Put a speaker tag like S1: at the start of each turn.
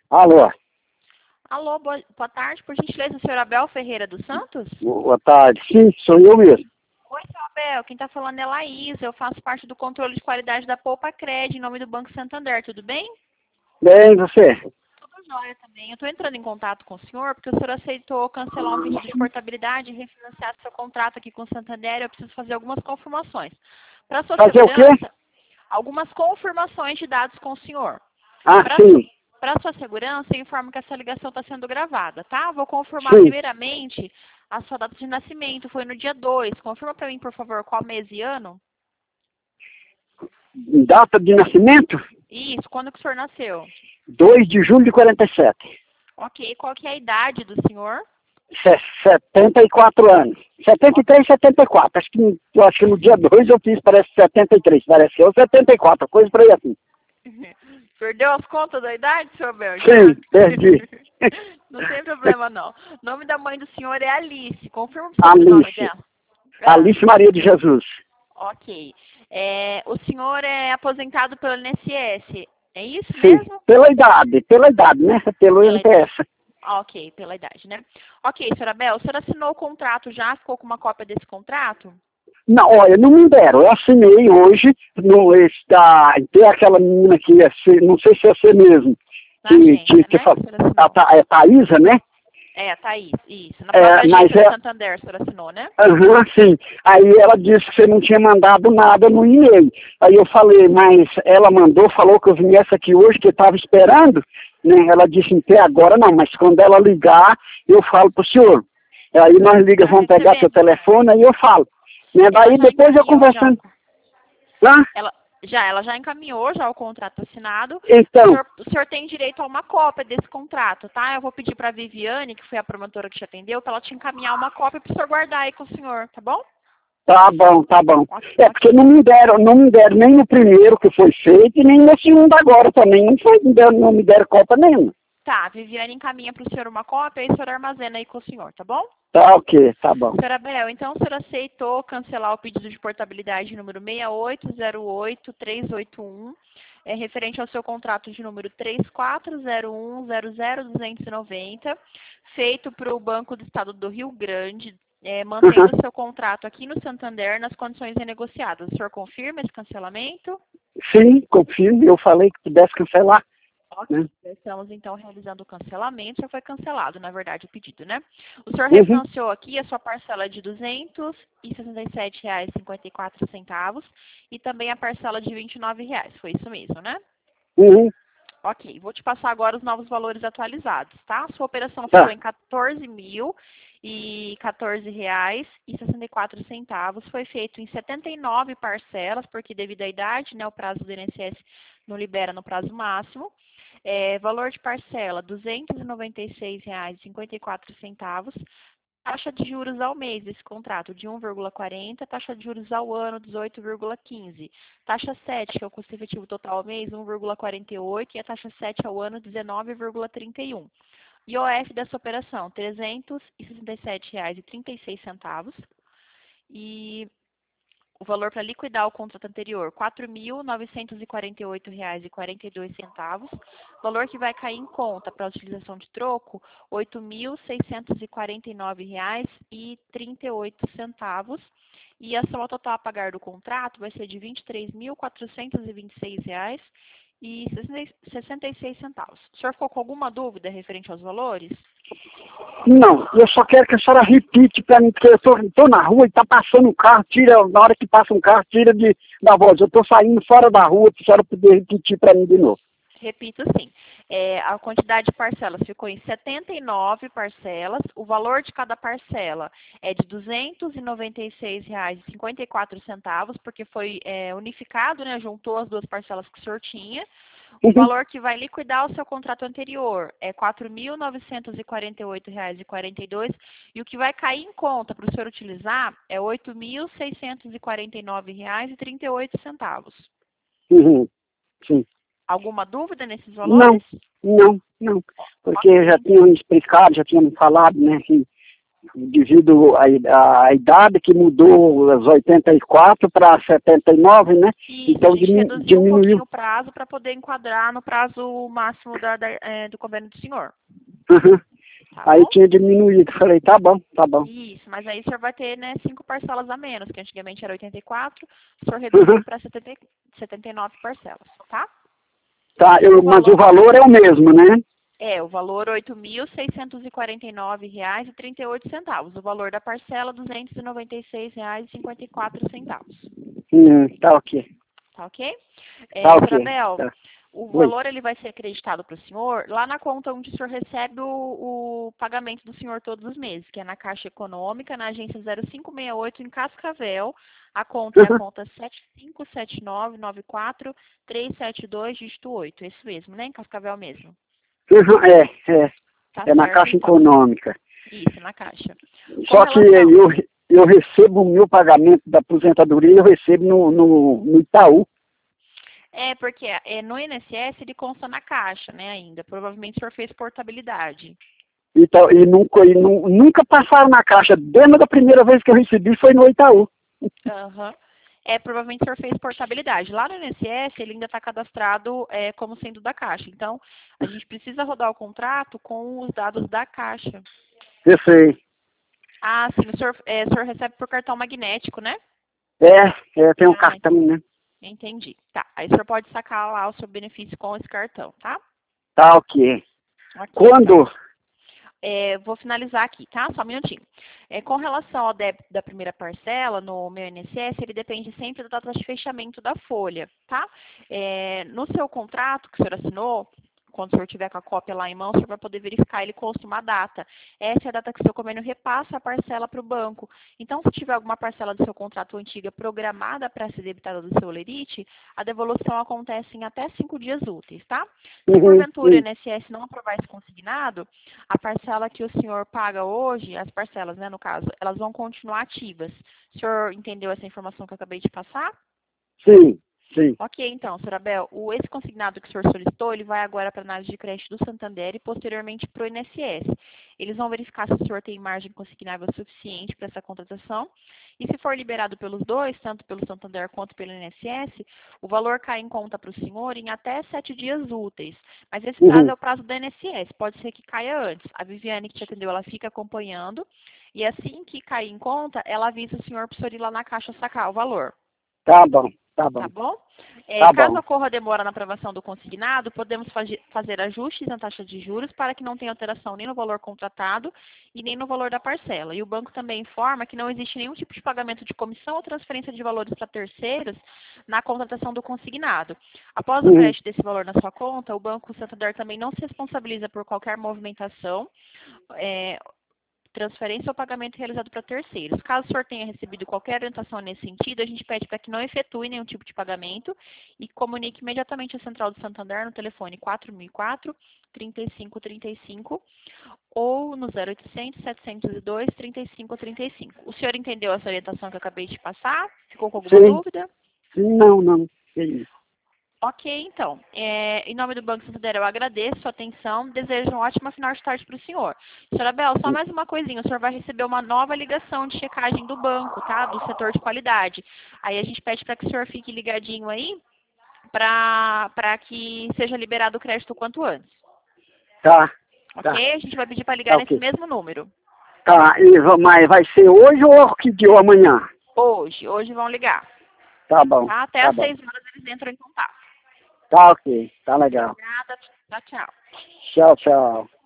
S1: Alô,
S2: Alô, boa tarde, por gentileza, o senhor Abel Ferreira dos Santos?
S1: boa tarde. Sim, sou eu mesmo.
S2: Oi, senhor Abel, quem está falando é Laís, eu faço parte do controle de qualidade da Poupa Cred, em nome do Banco Santander, tudo bem?
S1: Bem, você?
S2: Tudo jóia também. Eu estou entrando em contato com o senhor porque o senhor aceitou cancelar um pedido de portabilidade e refinanciar seu contrato aqui com o Santander, eu preciso fazer algumas confirmações. Para sua
S1: Fazer o quê?
S2: segurança, algumas confirmações de dados com o senhor.
S1: Ah,
S2: Para
S1: sim,
S2: sua segurança, eu informo que essa ligação está sendo gravada, tá? Vou confirmar
S1: sim.
S2: primeiramente a sua data de nascimento. Foi no dia 2. Confirma para mim, por favor, qual mês e ano?
S1: Data de nascimento?
S2: Isso, quando que o senhor nasceu?
S1: 2 de julho de 47.
S2: Ok, qual que é a idade do senhor?
S1: 74 anos. 73, 74. Eu acho que no dia 2 eu fiz, parece 73. Pareceu 74, coisa por aí assim.
S2: Perdeu as contas da idade, senhor Bel?
S1: Sim, perdi.
S2: Não tem problema, não. O nome da mãe do senhor é Alice. Confirma o sobrenome
S1: Alice.
S2: dela.
S1: Alice Maria de Jesus.
S2: Ok. O senhor é aposentado pelo INSS, é isso
S1: Sim,
S2: mesmo?
S1: pela idade, né? Pelo
S2: Pela
S1: NPS.
S2: Ok, pela idade, né? Ok, senhora Bel, o senhor assinou o contrato já? Ficou com uma cópia desse contrato?
S1: Não, olha, não me deram. Eu assinei hoje, no, tem aquela menina que não sei se é você mesmo,
S2: Na agência, né?
S1: fala,
S2: Que o senhor assinou.
S1: é Thaísa, né?
S2: É, a Thaís, isso. Na própria
S1: Mas
S2: agência do Santander, o senhor assinou, né?
S1: aham, sim. Aí ela disse que você não tinha mandado nada no e-mail. Aí eu falei, mas ela mandou, falou que eu viesse aqui hoje, que estava esperando, né? Ela disse, até agora não, mas quando ela ligar, eu falo pro senhor. Aí nós ligas,
S2: Tá
S1: vamos pegar teu
S2: recebendo, sim.
S1: telefone, aí eu falo. Né?
S2: Ela
S1: Daí
S2: já
S1: depois eu
S2: encaminhou já.
S1: conversando. Hã?
S2: Ela já encaminhou já o contrato assinado.
S1: Então,
S2: O senhor tem direito a uma cópia desse contrato, tá? Eu vou pedir para a Viviane, que foi a promotora que te atendeu, para ela te encaminhar uma cópia para o senhor guardar aí com o senhor, tá bom?
S1: tá bom, tá bom. É porque
S2: Ok.
S1: não me deram nem no primeiro que foi feito e nem no segundo agora também. Não me deram Copa nenhuma.
S2: Tá, a Viviane encaminha para o senhor uma cópia e o senhor armazena aí com o senhor, tá bom?
S1: Tá ok, tá bom.
S2: Senhora Abel, então o senhor aceitou cancelar o pedido de portabilidade número 6808381, referente ao seu contrato de número 3401000290, feito para o Banco do Estado do Rio Grande, mantendo o seu contrato aqui no Santander nas condições renegociadas. O senhor confirma esse cancelamento?
S1: Sim, confirmo. Eu falei que pudesse cancelar.
S2: Ok,
S1: Né?
S2: estamos então realizando o cancelamento, já foi cancelado, na verdade, o pedido, né? O senhor
S1: Uhum.
S2: refinanciou aqui a sua parcela de R$ 267,54 e também a parcela de R$ 29, foi isso mesmo, né?
S1: Uhum.
S2: Ok, vou te passar agora os novos valores atualizados, tá? Sua operação ficou
S1: Tá.
S2: em R$ 14.014,64. Foi feito em 79 parcelas, porque devido à idade, né, o prazo do INSS não libera no prazo máximo. Valor de parcela, R$ 296,54. Taxa de juros ao mês desse contrato de 1,40, taxa de juros ao ano 18,15. Taxa 7, que é o custo efetivo total ao mês, 1,48 e a taxa 7 ao ano 19,31. IOF dessa operação, R$ 367,36. E o valor para liquidar o contrato anterior, R$ 4.948,42. Valor que vai cair em conta para a utilização de troco, R$ 8.649,38. E a soma total a pagar do contrato vai ser de R$ 23.426,66. O senhor ficou com alguma dúvida referente aos valores?
S1: Não, eu só quero que a senhora repite para mim, porque eu tô na rua e tá passando um carro, na hora que passa um carro, da voz. Eu tô saindo fora da rua, para a senhora poder repetir para mim de novo.
S2: Repito sim. A quantidade de parcelas ficou em 79 parcelas. O valor de cada parcela é de R$ 296,54, porque foi unificado, né? Juntou as duas parcelas que o senhor tinha. O valor que vai liquidar o seu contrato anterior é R$ 4.948,42 e o que vai cair em conta para o senhor utilizar é R$ 8.649,38.
S1: Uhum. Sim.
S2: Alguma dúvida nesses
S1: Não,
S2: valores?
S1: não, não. Porque
S2: Ok.
S1: já tinham me explicado, já tinham me falado, né, que devido à idade que mudou das 84 para 79, né?
S2: Isso,
S1: Então
S2: a gente reduziu um
S1: diminuiu.
S2: pouquinho o prazo para poder enquadrar no prazo máximo do convênio do senhor.
S1: Uhum.
S2: Tá
S1: Aí
S2: bom?
S1: tinha diminuído. Falei, tá bom, tá bom.
S2: Isso, mas aí o senhor vai ter, né, 5 parcelas a menos, que antigamente era 84, o senhor reduziu para 79 parcelas, tá?
S1: Tá, mas o valor é o mesmo, né?
S2: O valor R$ 8.649,38. O valor da parcela R$ 296,54.
S1: Tá ok.
S2: Tá ok?
S1: Tá ok.
S2: Senhora Bel,
S1: Tá.
S2: o
S1: Oi.
S2: valor ele vai ser acreditado para o senhor lá na conta onde o senhor recebe o pagamento do senhor todos os meses, que é na Caixa Econômica, na agência 0568, em Cascavel. A conta é a conta 757994-372, dígito 8. Esse mesmo, né? Em Cascavel mesmo.
S1: É
S2: Tá
S1: na
S2: certo,
S1: Caixa
S2: então.
S1: Econômica.
S2: Isso, na Caixa.
S1: Só que eu recebo o meu pagamento da aposentadoria, eu recebo no Itaú.
S2: Porque no INSS ele consta na Caixa, né, ainda. Provavelmente o senhor fez portabilidade.
S1: Então, nunca passaram na Caixa. Desde a primeira vez que eu recebi foi no Itaú.
S2: Aham. Provavelmente o senhor fez portabilidade. Lá no INSS ele ainda está cadastrado como sendo da Caixa. Então, a gente precisa rodar o contrato com os dados da Caixa.
S1: Eu sei.
S2: Ah, sim. O senhor recebe por cartão magnético, né?
S1: Tem um cartão, né?
S2: Entendi. Tá. Aí o senhor pode sacar lá o seu benefício com esse cartão, tá?
S1: Tá ok.
S2: Ok,
S1: Quando?
S2: então. Vou finalizar aqui, tá? Só um minutinho. Com relação ao débito da primeira parcela, no meu INSS, ele depende sempre da data de fechamento da folha, tá? No seu contrato que o senhor assinou, quando o senhor tiver com a cópia lá em mão, o senhor vai poder verificar, ele consta uma data. Essa é a data que o seu convênio repassa a parcela para o banco. Então, se tiver alguma parcela do seu contrato antiga programada para ser debitada do seu lerite, a devolução acontece em até 5 dias úteis, tá? Se porventura o INSS não aprovar esse consignado, a parcela que o senhor paga hoje, as parcelas, né, no caso, elas vão continuar ativas. O senhor entendeu essa informação que eu acabei de passar?
S1: Sim.
S2: Ok, então, senhora Bel, esse consignado que o senhor solicitou, ele vai agora para a análise de crédito do Santander e posteriormente para o INSS. Eles vão verificar se o senhor tem margem consignável suficiente para essa contratação e se for liberado pelos dois, tanto pelo Santander quanto pelo INSS, o valor cai em conta para o senhor em até 7 dias úteis. Mas esse prazo é o prazo do INSS, pode ser que caia antes. A Viviane que te atendeu, ela fica acompanhando e assim que cair em conta, ela avisa o senhor para o senhor ir lá na caixa sacar o valor.
S1: Tá bom. Tá
S2: bom?
S1: Tá
S2: Caso
S1: bom.
S2: ocorra demora na aprovação do consignado, podemos fazer ajustes na taxa de juros para que não tenha alteração nem no valor contratado e nem no valor da parcela. E o banco também informa que não existe nenhum tipo de pagamento de comissão ou transferência de valores para terceiros na contratação do consignado. Após o crédito desse valor na sua conta, o Banco Santander também não se responsabiliza por qualquer movimentação, transferência ou pagamento realizado para terceiros. Caso o senhor tenha recebido qualquer orientação nesse sentido, a gente pede para que não efetue nenhum tipo de pagamento e comunique imediatamente a Central do Santander no telefone 4004-3535 ou no 0800-702-3535. O senhor entendeu essa orientação que eu acabei de passar? Ficou com alguma dúvida?
S1: Sim, não. Sim.
S2: Ok, então. Em nome do Banco Santander, eu agradeço a sua atenção. Desejo um ótimo final de tarde para o senhor. Senhora Bel, só mais uma coisinha. O senhor vai receber uma nova ligação de checagem do banco, tá? Do setor de qualidade. Aí a gente pede para que o senhor fique ligadinho aí para que seja liberado o crédito o quanto antes.
S1: Tá.
S2: Ok? A gente vai pedir para ligar nesse mesmo número.
S1: Tá. Mas vai ser hoje ou que dia ou amanhã?
S2: Hoje vão ligar.
S1: Tá bom.
S2: Tá? Até às 6 horas eles entram em contato.
S1: Tá ok. Tá legal.
S2: Obrigada. Tchau.
S1: Tchau, tchau.